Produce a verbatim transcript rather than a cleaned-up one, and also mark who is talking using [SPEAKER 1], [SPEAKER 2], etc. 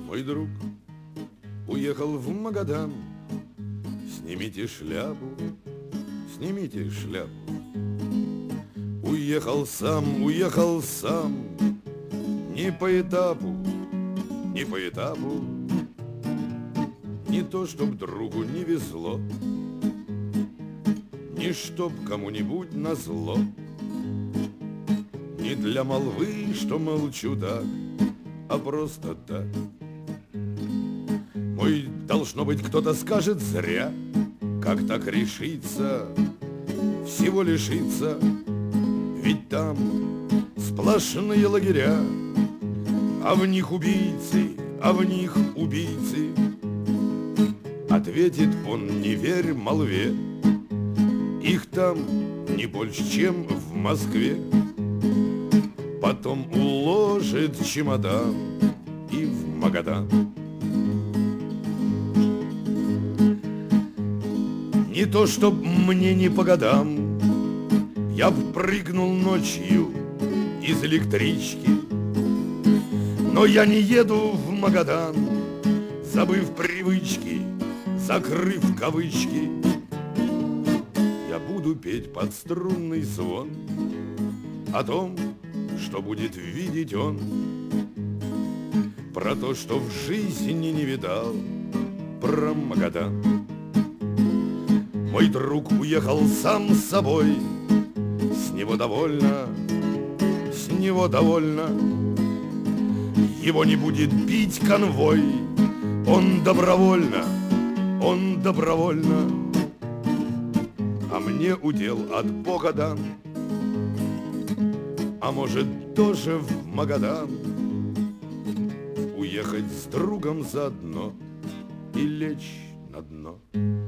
[SPEAKER 1] Мой друг уехал в Магадан. Снимите шляпу, снимите шляпу. Уехал сам, уехал сам. Не по этапу, не по этапу. Не то, чтоб другу не везло, не чтоб кому-нибудь назло. Не для молвы, что молчу так, а просто так. Мой, должно быть, кто-то скажет зря, как так решиться, всего лишиться. Ведь там сплошные лагеря, а в них убийцы, а в них убийцы. Ответит он: не верь молве, их там не больше, чем в Москве. Потом уложит чемодан и в Магадан. Не то, чтоб мне не по годам, я б прыгнул ночью из электрички, но я не еду в Магадан, забыв привычки, закрыв кавычки. Я буду петь под струнный звон о том, что будет видеть он, про то, что в жизни не видал, про Магадан. Мой друг уехал сам с собой, с него довольно, с него довольно. Его не будет бить конвой, он добровольно, он добровольно. А мне удел от Бога дан, а может тоже в Магадан. Уехать с другом заодно и лечь на дно.